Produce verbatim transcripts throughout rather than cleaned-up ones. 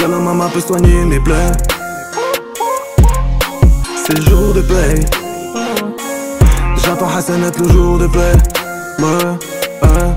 Seule la maman peut soigner mes plaies. C'est le jour de paye. J'attends Hassanet le jour de paix. Ouais, ouais.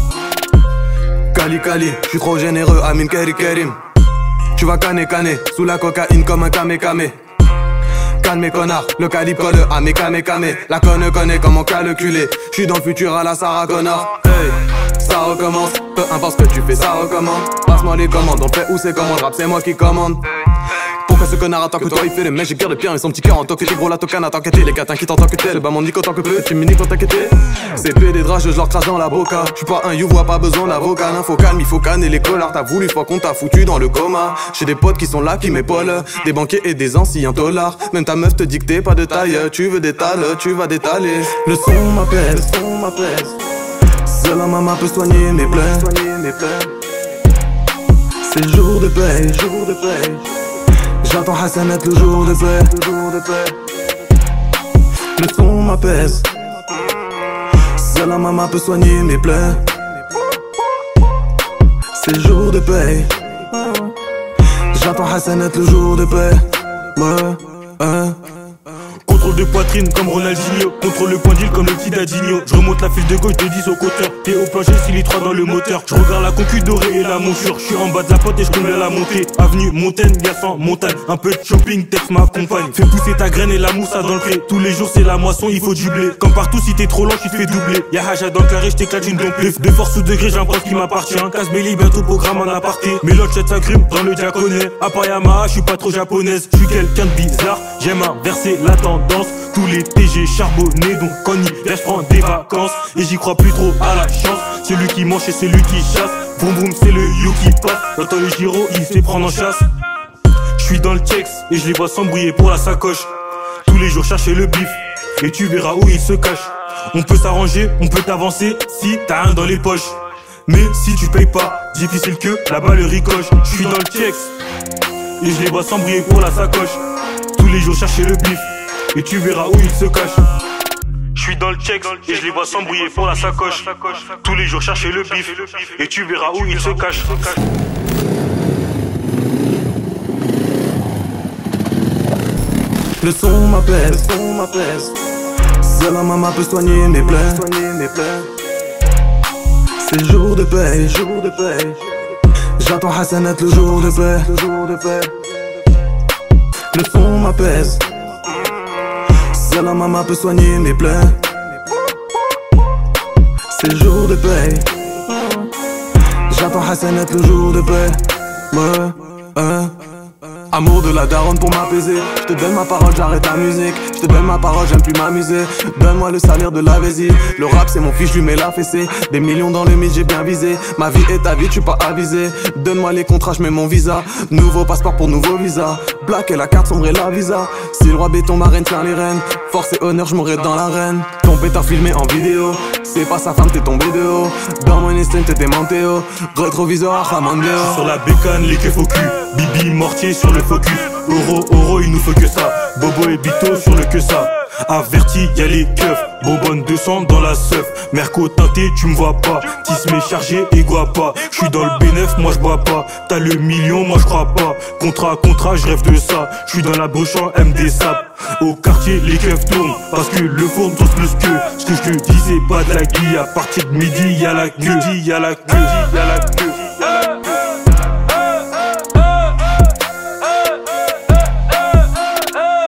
Kali Kali, j'suis trop généreux, Amin Keri Kerim. Tu vas canner canner, sous la cocaïne comme un kame kame. Calme connard, le calibre colle à mes kame kame. La conne connaît comment calculer. J'suis dans le futur à la Sarah Connor. Hey, ça recommence, peu importe ce que tu fais, ça recommande. Passe-moi les commandes, on fait où c'est comment, le rap c'est moi qui commande. Pourquoi ce connard attend que toi il fait les mecs, j'ai pire de pire et son petit cœur en tant que t'es gros la tocane en tant que t'es. Les gars t'inquiètent en tant que tel, bah mon nico tant que peu, tu me niques en tant que t'es. C'est P des drages, je leur crache dans la boca. J'suis pas un you, vois pas besoin d'avocat. L'info calme, il faut canner les collards. T'as voulu, fois qu'on t'a foutu dans le coma. J'ai des potes qui sont là, qui m'épaulent. Des banquiers et des anciens dollars. Même ta meuf te dit que t'es pas de taille. Tu veux d'étale, tu vas d'étaler. Le son m'appelle, le son m'appelle. Seule la maman peut soigner mes plaies. C'est le jour de paye, jour de paye. J'attends Hassanet le jour de paix, le jour de paix. Le son m'apaise. Seule la maman peut soigner mes plaies. C'est le jour de paye. J'attends Hassanet le jour de paix. Ouais, ouais. Contrôle de poitrine comme Ronaldinho. Contrôle le point d'île comme le petit Dadinho. Je remonte la file de gauche de dix au côteur. T'es au plancher, six litres trois dans le moteur. Je regarde la concu dorée et la monture. Je suis en bas de la porte et je connais la montée. Avenue Montaigne, Gassan, montagne. Un peu de shopping, texte ma compagne. Fais pousser ta graine et la moussa dans le pré. Tous les jours c'est la moisson, il faut du blé. Comme partout, si t'es trop lent, tu te fais doubler. Y'a Haja dans le carré, je t'éclate une domplée. De force ou degré, j'ai un poste qui m'appartient. Casse Belly, bientôt programme en aparté. Mes lots chat ça grume dans le diaconais. À part Yamaha, je suis pas trop japonaise. Je suis quelqu'un de bizarre, j'aime inverser la tendance. Tous les T G charbonnés, donc en hiver je prends des vacances. Et j'y crois plus trop à la chance. Celui qui mange et celui qui chasse. Boum boum, c'est le you qui passe. J'entends le giro, il se fait prendre en chasse. Je suis dans le checks et je les vois s'embrouiller pour la sacoche. Tous les jours chercher le bif et tu verras où il se cache. On peut s'arranger, on peut t'avancer si t'as rien dans les poches. Mais si tu payes pas, difficile que là-bas le ricoche. Je suis dans le checks et je les vois s'embrouiller pour la sacoche. Tous les jours chercher le bif et tu verras où il se cache. Je suis dans le check et je les vois s'embrouiller pour la sacoche. Tous les jours chercher le bif et tu verras où il se cache. Le son m'appelle, le son m'appelle. Seule la maman peut soigner mes plaies. C'est le jour de paye, jour de paye. J'attends Hassanet le jour de paix, le jour de paix. Le son m'apaise. Seule la maman peut soigner mes plaies. C'est le jour de paye. J'attends Hassanet le jour de paix. Ouais, ouais. Amour de la daronne pour m'apaiser. Je te donne ma parole, j'arrête la musique. Je te donne ma parole, j'aime plus m'amuser. Donne-moi le salaire de la Vésie. Le rap c'est mon fils, je lui mets la fessée. Des millions dans le mythe, j'ai bien visé. Ma vie est ta vie, tu suis pas avisé. Donne-moi les contrats, je mets mon visa. Nouveau passeport pour nouveau visa. Black et la carte sombre et la visa. Si le roi béton, ma reine tient les rênes. Force et honneur, je mourrai dans l'arène. Ton pétard filmé en vidéo. C'est pas sa femme, t'es tombé de haut. Dans mon instinct, t'étais Mantéo. Rétroviseur à Ramandeo. Sur la bécane, les keufs au cul. Bibi mortier sur le focus. Euro, euro, il nous faut que ça. Bobo et Bito sur le que ça. Averti, y'a les keufs. Bonbonne deux cents dans la seuf. Merco teinté, tu me vois pas. Tismé chargé et guapa. J'suis dans le bénéf, moi j'bois pas. T'as le million, moi j'crois pas. Contrat, contrat, j'rêve de ça. J'suis dans la broche en M D sap. Au quartier, les keufs tournent. Parce que le four tourne plus que. Ce que je te dis, c'est pas de la guille. À partir de midi, y'a la queue. Y'a la queue, y'a la queue.